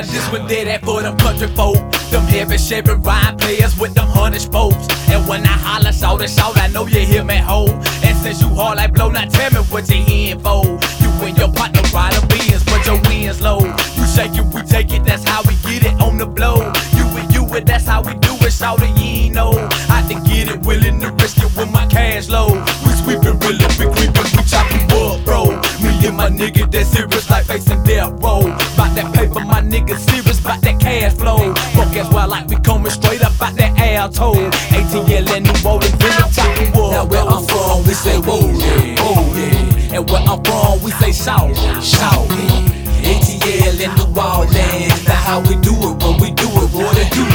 Now this one did that for them country folk, them heavy Chevy ride players with them 100 spokes. And when I holler, shout, I know you hear me, ho. And since you hard like blow, now tell me what you in for. You and your partner ride a Benz, but your wind's low. You shake it, we take it, that's how we get it on the blow. You and that's how we do it, shout it, you ain't know. I to get it, willing to risk it with my cash low. We sweepin' real we creepin', we choppin' up, bro. Me and my nigga, that serious like facing death row. Bout that paper, my nigga serious, bout that cash flow. Fuck as well like we comin' straight up out that alto. ATL and New Orleans, really choppin' up. Now where I'm from, we say whoa, yeah, oh yeah. And where I'm from, we say shout, shout, yeah. ATL and New Orleans, now how we do it when we do it, what it do.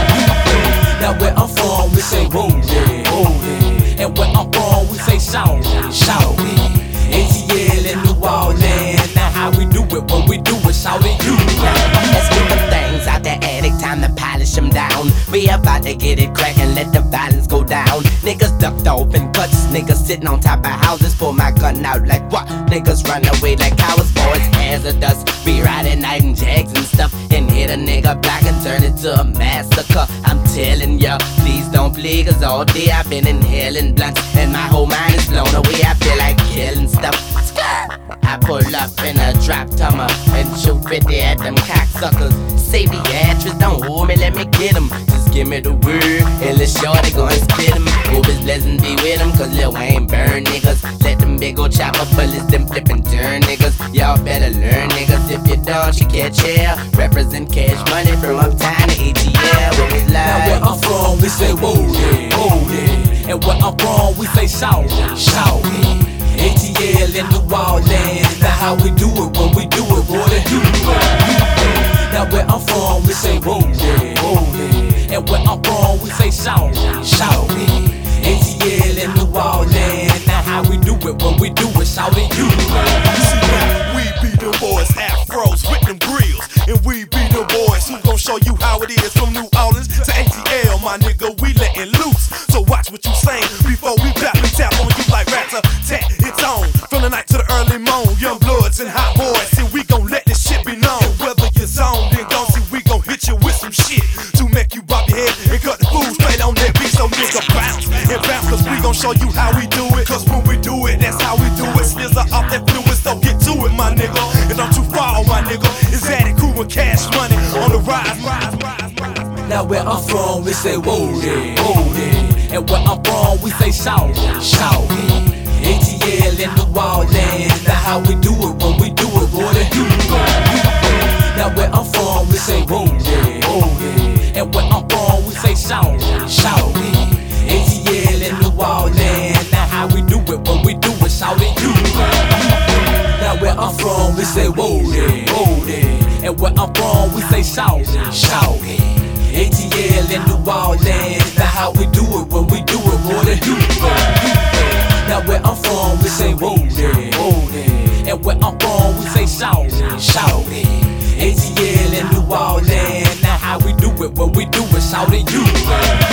Now where I'm from, we say whoa, yeah, oh yeah. And where I'm from, we say shout, shout, yeah. ATL and New Orleans, now how we do it when we do it, shout it, you. Let's get them things out the attic, time to polish them down. We about to get it crackin', let the violence go down. Niggas ducked off in guts, niggas sitting on top of houses. Pull my gun out like what? Niggas run away like cowards, boys hazardous. Be riding night and jags and stuff, and hit a nigga block and turn it to a massacre. I'm telling ya, please don't play, cause all day I've been inhaling blunts, and my whole mind is blown away. I feel like killing stuff. I pull up in a drop tummer and shoot 50 at them cocksuckers. Say the actress, don't hold me, let me get 'em. Just give me the word, and Lil' Shorty gon' spit 'em. Hope his blessings be with 'em, cause Lil Wayne burn niggas. Let them big ol' chopper bullets, them flip and turn niggas. Y'all better learn niggas, if you don't, you catch hell. Represent cash money from uptown to ATL. With his life. Now where I'm from, we say whoa, yeah, oh yeah. And where I'm from, we say shout, shout, yeah. ATL and New Orleans, now how we do it when we do it, what it do. Now where I'm from, we say whoa, yeah, oh yeah. And where I'm from, we say shout, shout, yeah. ATL and New Orleans, now how we do it when we do it, shout it, you. We be the boys, afros with them grills, and we be the boys who gon' show you how it is from New Orleans to ATL, my nigga, we lettin' loose. So watch what you saying before we tap on you like rat-a-tat. It's on from the night to the early morn. Young bloods and hot boys, see we gon' let this shit be known. And whether you're zoned, then gon' see we gon' hit you with some shit to make you bob your head and cut the food straight on that beat. So nigga bounce and bounce, cause we gon' show you how we do it. Cause when we do it, that's how we do it. Slizzer off that fluid, so get to it, my nigga. And don't you fall, my nigga. It's Addy Crew and Cash Money on the rise. Now where I'm from, we say whoa, yeah, oh yeah. And where I'm from, we say shout, shout, yeah. ATL and New Orleans, now how we do it when we do it, what it do. Now where I'm from, we say whoa, yeah, oh yeah. And where I'm from, we say shout, shout, yeah. ATL and New Orleans, now how we do it when we do it, shout it, you. Now where I'm from, we say whoa, yeah, oh yeah. And where I'm from, we say shout, shout, yeah. ATL and New Orleans, now how we do it when we do it, what it do. Now where I'm from, we say whoa, yeah, oh yeah. And where I'm from, we say shout, shout, yeah. ATL and New Orleans, now how we do it when we do it, shout it, you.